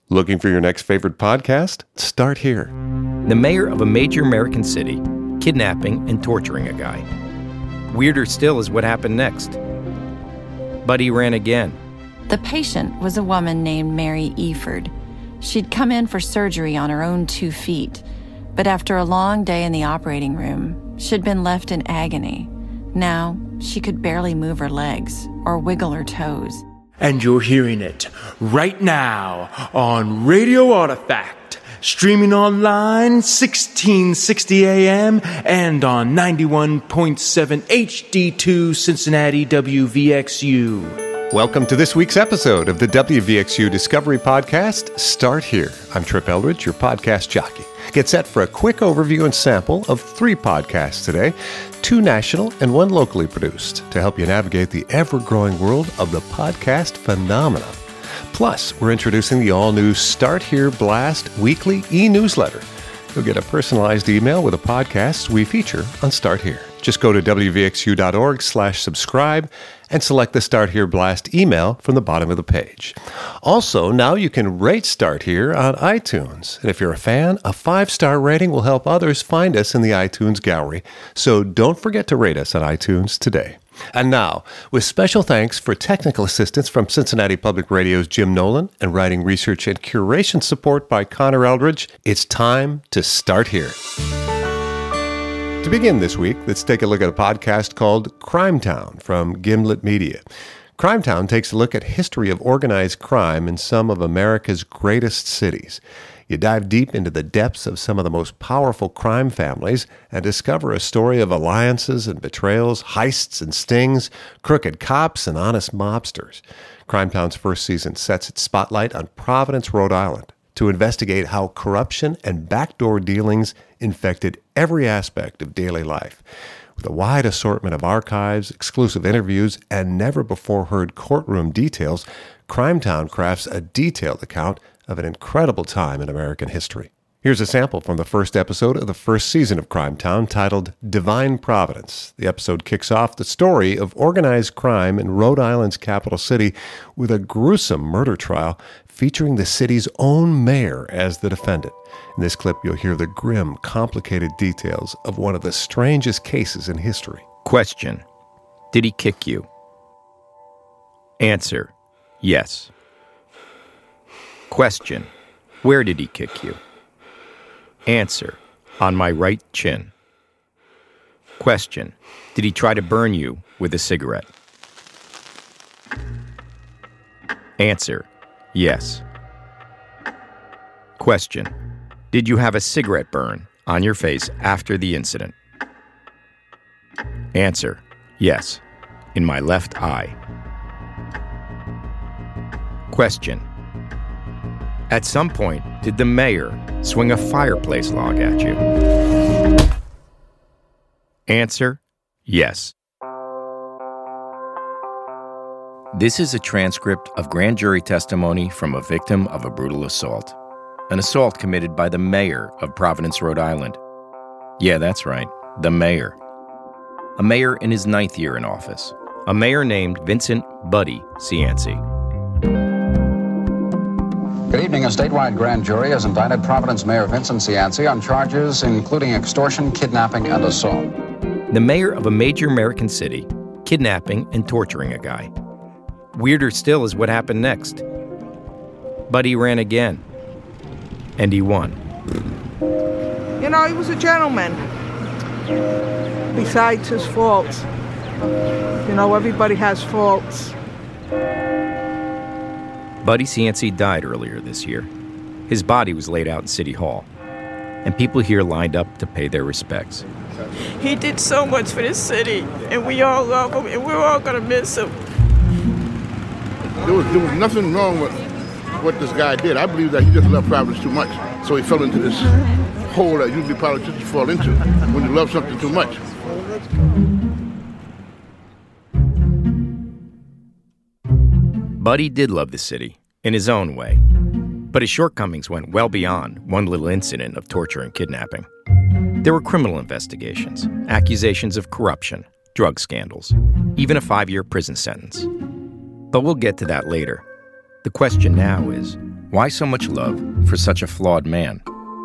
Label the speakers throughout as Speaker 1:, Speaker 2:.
Speaker 1: Looking for your next favorite podcast? Start here.
Speaker 2: The mayor of a major American city, kidnapping and torturing a guy. Weirder still is what happened next. Buddy ran again.
Speaker 3: The patient was a woman named Mary Eford. She'd come in for surgery on her own 2 feet, but after a long day in the operating room, she'd been left in agony. Now, she could barely move her legs or wiggle her toes.
Speaker 4: And you're hearing it right now on Radio Artifact, streaming online 1660 AM and on 91.7 HD2 Cincinnati WVXU.
Speaker 1: Welcome to this week's episode of the WVXU Discovery Podcast, Start Here. I'm Trip Eldridge, your podcast jockey. Get set for a quick overview and sample of 3 podcasts today, 2 national and 1 locally produced, to help you navigate the ever-growing world of the podcast phenomenon. Plus, we're introducing the all-new Start Here Blast weekly e-newsletter. You'll get a personalized email with the podcasts we feature on Start Here. Just go to wvxu.org/subscribe and select the Start Here Blast email from the bottom of the page. Also, now you can rate Start Here on iTunes. And if you're a fan, a 5-star rating will help others find us in the iTunes gallery. So don't forget to rate us on iTunes today. And now, with special thanks for technical assistance from Cincinnati Public Radio's Jim Nolan and writing, research, and curation support by Connor Eldridge, it's time to Start Here. To begin this week, let's take a look at a podcast called Crime Town from Gimlet Media. Crime Town takes a look at history of organized crime in some of America's greatest cities. You dive deep into the depths of some of the most powerful crime families and discover a story of alliances and betrayals, heists and stings, crooked cops and honest mobsters. Crime Town's first season sets its spotlight on Providence, Rhode Island, to investigate how corruption and backdoor dealings infected every aspect of daily life. With a wide assortment of archives, exclusive interviews, and never-before-heard courtroom details, Crime Town crafts a detailed account of an incredible time in American history. Here's a sample from the first episode of the first season of Crime Town, titled Divine Providence. The episode kicks off the story of organized crime in Rhode Island's capital city with a gruesome murder trial featuring the city's own mayor as the defendant. In this clip, you'll hear the grim, complicated details of one of the strangest cases in history.
Speaker 2: Question: did he kick you? Answer: yes. Question: where did he kick you? Answer: on my right chin. Question: did he try to burn you with a cigarette? Answer: yes. Question: did you have a cigarette burn on your face after the incident? Answer: yes, in my left eye. Question: at some point, did the mayor swing a fireplace log at you? Answer: yes. This is a transcript of grand jury testimony from a victim of a brutal assault. An assault committed by the mayor of Providence, Rhode Island. Yeah, that's right, the mayor. A mayor in his 9th year in office. A mayor named Vincent Buddy Cianci.
Speaker 5: Good evening. A statewide grand jury has indicted Providence Mayor Vincent Cianci on charges including extortion, kidnapping, and assault.
Speaker 2: The mayor of a major American city, kidnapping and torturing a guy. Weirder still is what happened next. Buddy ran again. And he won.
Speaker 6: You know, he was a gentleman. Besides his faults. You know, everybody has faults.
Speaker 2: Buddy Cianci died earlier this year. His body was laid out in City Hall, and people here lined up to pay their respects.
Speaker 7: He did so much for this city, and we all love him, and we're all going to miss him.
Speaker 8: There was nothing wrong with what this guy did. I believe that he just loved Providence too much, so he fell into this hole that usually politicians fall into when you love something too much.
Speaker 2: Buddy did love the city, in his own way. But his shortcomings went well beyond one little incident of torture and kidnapping. There were criminal investigations, accusations of corruption, drug scandals, even a 5-year prison sentence. But we'll get to that later. The question now is, Why so much love for such a flawed man?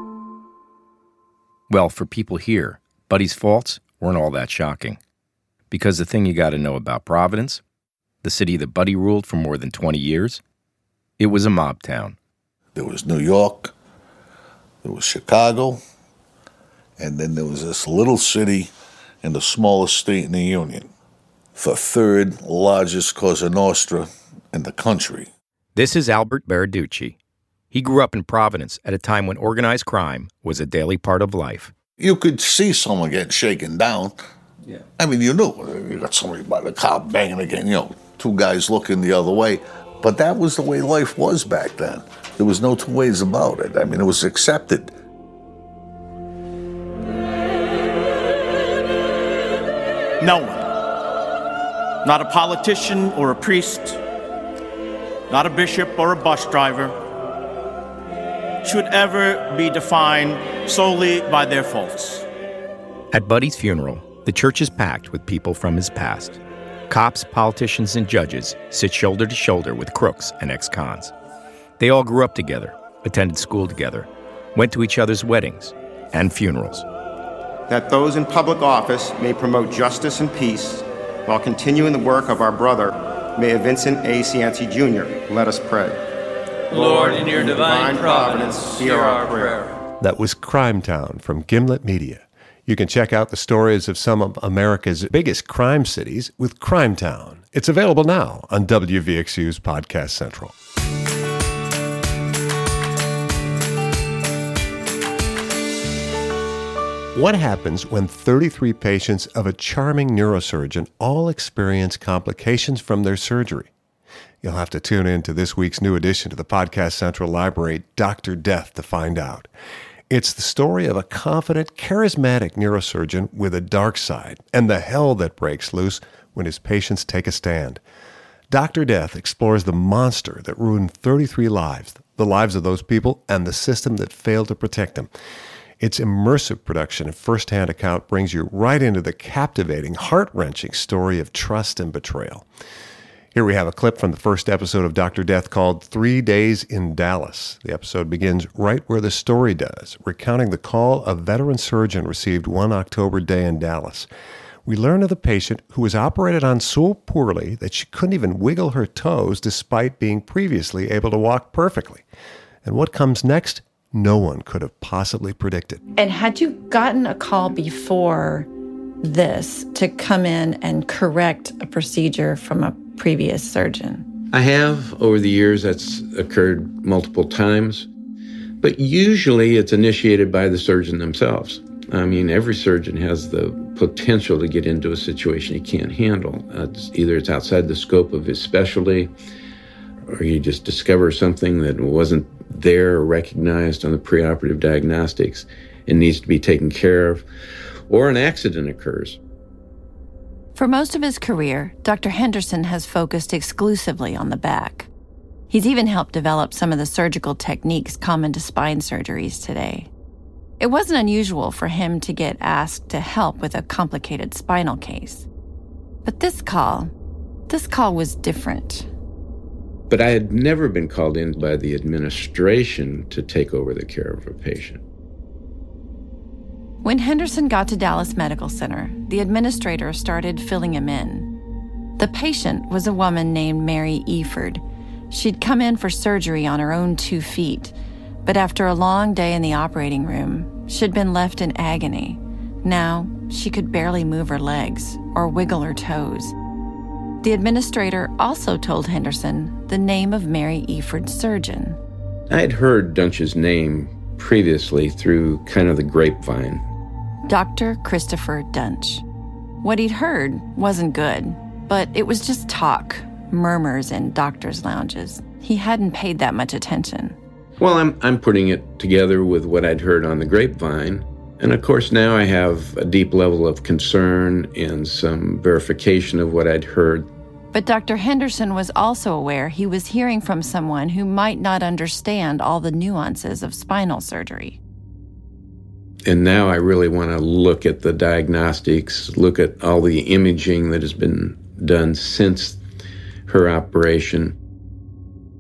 Speaker 2: Well, for people here, Buddy's faults weren't all that shocking. Because the thing you got to know about Providence, the city that Buddy ruled for more than 20 years, it was a mob town.
Speaker 9: There was New York, there was Chicago, and then there was this little city in the smallest state in the Union, the third largest Cosa Nostra in the country.
Speaker 2: This is Albert Baraducci. He grew up in Providence at a time when organized crime was a daily part of life.
Speaker 9: You could see someone getting shaken down. Yeah. I mean, you knew. You got somebody by the car banging again, two guys looking the other way. But that was the way life was back then. There was no two ways about it. I mean, it was accepted.
Speaker 10: No one, not a politician or a priest, not a bishop or a bus driver, should ever be defined solely by their faults.
Speaker 2: At Buddy's funeral, the church is packed with people from his past. Cops, politicians, and judges sit shoulder to shoulder with crooks and ex-cons. They all grew up together, attended school together, went to each other's weddings and funerals.
Speaker 11: That those in public office may promote justice and peace while continuing the work of our brother, Mayor Vincent A. Cianci Jr. Let us pray.
Speaker 12: Lord, in your divine providence, hear our prayer.
Speaker 1: That was Crime Town from Gimlet Media. You can check out the stories of some of America's biggest crime cities with Crime Town. It's available now on WVXU's Podcast Central. What happens when 33 patients of a charming neurosurgeon all experience complications from their surgery? You'll have to tune in to this week's new edition to the Podcast Central Library, Dr. Death, to find out. It's the story of a confident, charismatic neurosurgeon with a dark side and the hell that breaks loose when his patients take a stand. Dr. Death explores the monster that ruined 33 lives, the lives of those people and the system that failed to protect them. Its immersive production and first-hand account brings you right into the captivating, heart-wrenching story of trust and betrayal. Here we have a clip from the first episode of Dr. Death called 3 Days in Dallas. The episode begins right where the story does, recounting the call a veteran surgeon received one October day in Dallas. We learn of the patient who was operated on so poorly that she couldn't even wiggle her toes despite being previously able to walk perfectly. And what comes next, no one could have possibly predicted.
Speaker 3: And had you gotten a call before this to come in and correct a procedure from a previous surgeon?
Speaker 13: I have over the years. That's occurred multiple times. But usually it's initiated by the surgeon themselves. I mean, every surgeon has the potential to get into a situation he can't handle. Either it's outside the scope of his specialty, or you just discover something that wasn't there or recognized on the preoperative diagnostics and needs to be taken care of, or an accident occurs.
Speaker 3: For most of his career, Dr. Henderson has focused exclusively on the back. He's even helped develop some of the surgical techniques common to spine surgeries today. It wasn't unusual for him to get asked to help with a complicated spinal case. But this call was different.
Speaker 13: But I had never been called in by the administration to take over the care of a patient.
Speaker 3: When Henderson got to Dallas Medical Center, the administrator started filling him in. The patient was a woman named Mary Eford. She'd come in for surgery on her own 2 feet, but after a long day in the operating room, she'd been left in agony. Now, she could barely move her legs or wiggle her toes. The administrator also told Henderson the name of Mary Eford's surgeon.
Speaker 13: I had heard Dunch's name previously through kind of the grapevine.
Speaker 3: Dr. Christopher Dunch. What he'd heard wasn't good, but it was just talk, murmurs in doctors' lounges. He hadn't paid that much attention.
Speaker 13: Well, I'm putting it together with what I'd heard on the grapevine. And of course, now I have a deep level of concern and some verification of what I'd heard.
Speaker 3: But Dr. Henderson was also aware he was hearing from someone who might not understand all the nuances of spinal surgery.
Speaker 13: And now I really want to look at the diagnostics, look at all the imaging that has been done since her operation.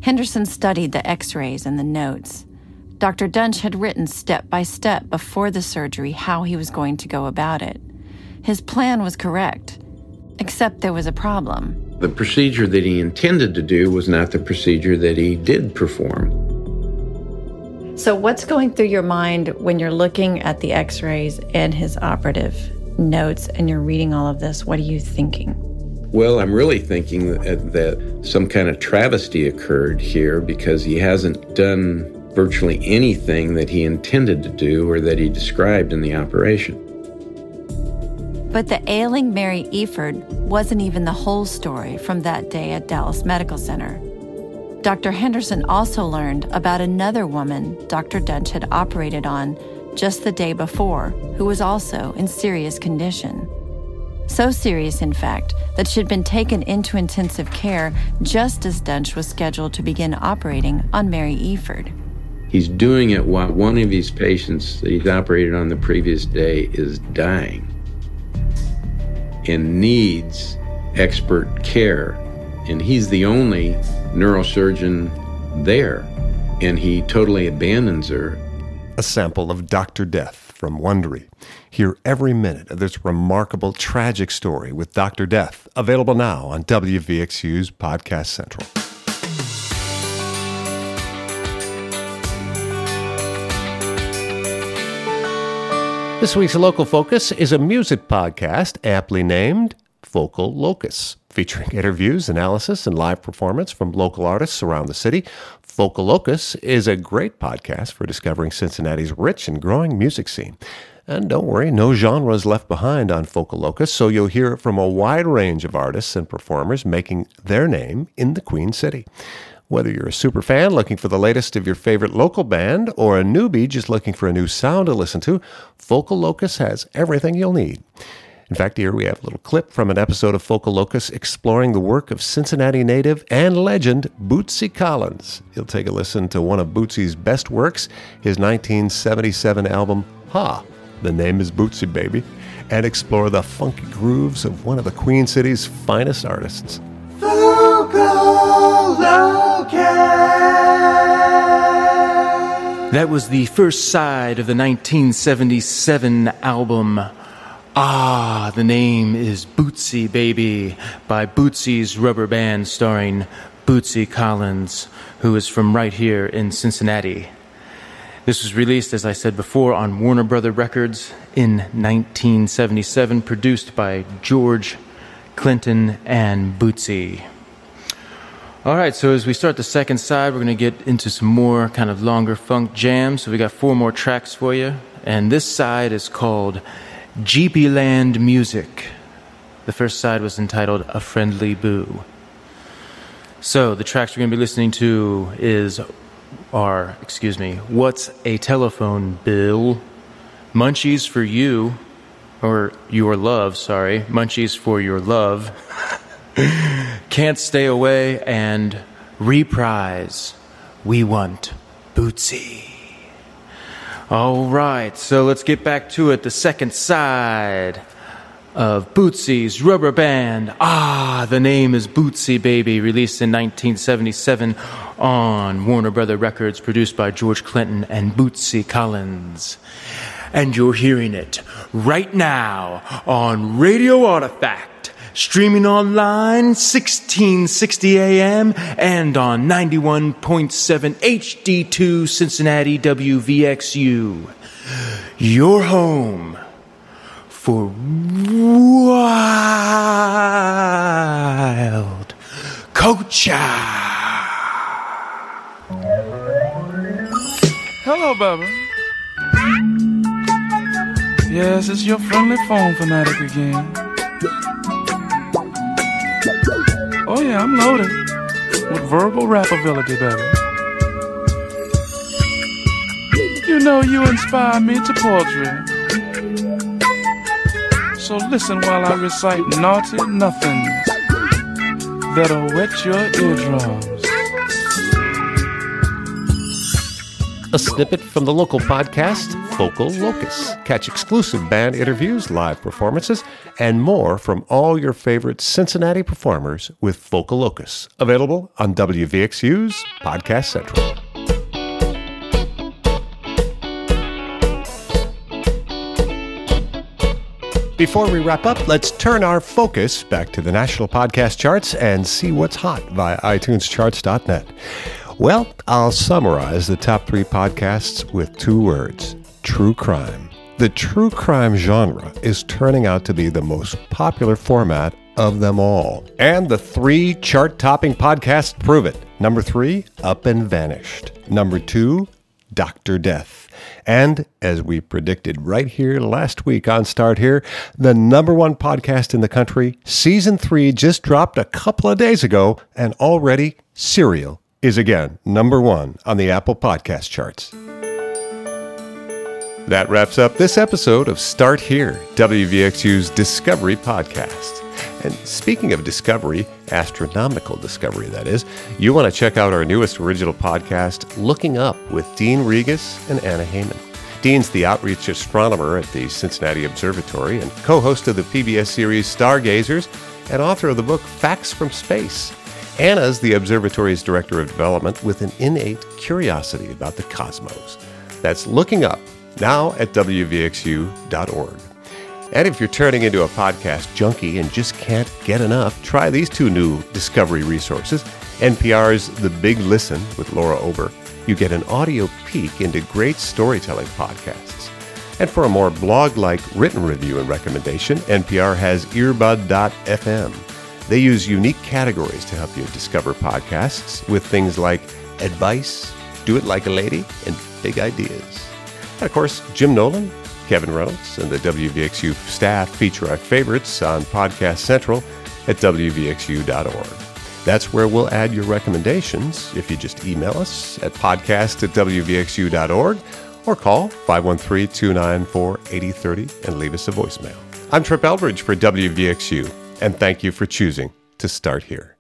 Speaker 3: Henderson studied the x-rays and the notes. Dr. Dunch had written step by step before the surgery how he was going to go about it. His plan was correct, except there was a problem.
Speaker 13: The procedure that he intended to do was not the procedure that he did perform.
Speaker 3: So what's going through your mind when you're looking at the x-rays and his operative notes and you're reading all of this? What are you thinking?
Speaker 13: Well, I'm really thinking that some kind of travesty occurred here because he hasn't done virtually anything that he intended to do or that he described in the operation.
Speaker 3: But the ailing Mary Eford wasn't even the whole story from that day at Dallas Medical Center. Dr. Henderson also learned about another woman Dr. Dunch had operated on just the day before, who was also in serious condition. So serious, in fact, that she'd been taken into intensive care just as Dunch was scheduled to begin operating on Mary Eford.
Speaker 13: He's doing it while one of his patients that he's operated on the previous day is dying and needs expert care. And he's the only neurosurgeon there, and he totally abandons her.
Speaker 1: A sample of Dr. Death from Wondery. Hear every minute of this remarkable, tragic story with Dr. Death, available now on WVXU's Podcast Central. This week's Local Focus is a music podcast aptly named Focal Locus, featuring interviews, analysis, and live performance from local artists around the city. Focal Locus is a great podcast for discovering Cincinnati's rich and growing music scene. And don't worry, no genre is left behind on Focal Locus, so you'll hear from a wide range of artists and performers making their name in the Queen City. Whether you're a super fan looking for the latest of your favorite local band or a newbie just looking for a new sound to listen to, Focal Locus has everything you'll need. In fact, here we have a little clip from an episode of Focal Locus exploring the work of Cincinnati native and legend Bootsy Collins. You'll take a listen to one of Bootsy's best works, his 1977 album, Ha! The Name is Bootsy, Baby, and explore the funky grooves of one of the Queen City's finest artists.
Speaker 4: Focal Locus. That was the first side of the 1977 album, Ah, the Name is Bootsy, Baby, by Bootsy's Rubber Band, starring Bootsy Collins, who is from right here in Cincinnati. This was released, as I said before, on Warner Brother Records in 1977, produced by George Clinton and Bootsy. All right, so as we start the second side, we're going to get into some more kind of longer funk jams. So we got 4 more tracks for you, and this side is called Jeepy Land Music. The first side was entitled A Friendly Boo. So the tracks we're going to be listening to are What's a Telephone Bill, Munchies for You, or Your Love, sorry, Munchies for Your Love, Can't Stay Away, and Reprise, We Want Bootsy. All right, so let's get back to it. The second side of Bootsy's Rubber Band. Ah, the Name is Bootsy, Baby, released in 1977 on Warner Brother Records, produced by George Clinton and Bootsy Collins. And you're hearing it right now on Radio Artifact, streaming online 1660 AM and on 91.7 HD2 Cincinnati WVXU. Your home for wild culture.
Speaker 14: Hello, baby. Yes, it's your friendly phone fanatic again. Oh yeah, I'm loaded with verbal rap ability, baby. You know you inspire me to poetry. So listen while I recite naughty nothings that'll wet your eardrums.
Speaker 1: a snippet from the local podcast, Focal Locus. Catch exclusive band interviews, live performances, and more from all your favorite Cincinnati performers with Focal Locus. Available on WVXU's Podcast Central. Before we wrap up, let's turn our focus back to the national podcast charts and see what's hot via iTunescharts.net. Well, I'll summarize the top 3 podcasts with 2 words: true crime. The true crime genre is turning out to be the most popular format of them all. And the 3 chart-topping podcasts prove it. Number 3, Up and Vanished. Number 2, Dr. Death. And as we predicted right here last week on Start Here, the number 1 podcast in the country, Season 3 just dropped a couple of days ago, and already Serial is again number 1 on the Apple Podcast charts. That wraps up this episode of Start Here, WVXU's Discovery Podcast. And speaking of discovery, astronomical discovery that is, you want to check out our newest original podcast, Looking Up, with Dean Regas and Anna Heyman. Dean's the outreach astronomer at the Cincinnati Observatory and co-host of the PBS series Stargazers and author of the book Facts from Space. Anna's the observatory's director of development with an innate curiosity about the cosmos. That's Looking Up, now at WVXU.org. And if you're turning into a podcast junkie and just can't get enough, try these 2 new Discovery resources. NPR's The Big Listen with Laura Ober. You get an audio peek into great storytelling podcasts. And for a more blog-like written review and recommendation, NPR has Earbud.fm. They use unique categories to help you discover podcasts with things like advice, do it like a lady, and big ideas. And of course, Jim Nolan, Kevin Reynolds, and the WVXU staff feature our favorites on Podcast Central at WVXU.org. That's where we'll add your recommendations if you just email us at podcast@WVXU.org or call 513-294-8030 and leave us a voicemail. I'm Trip Eldridge for WVXU, and thank you for choosing to start here.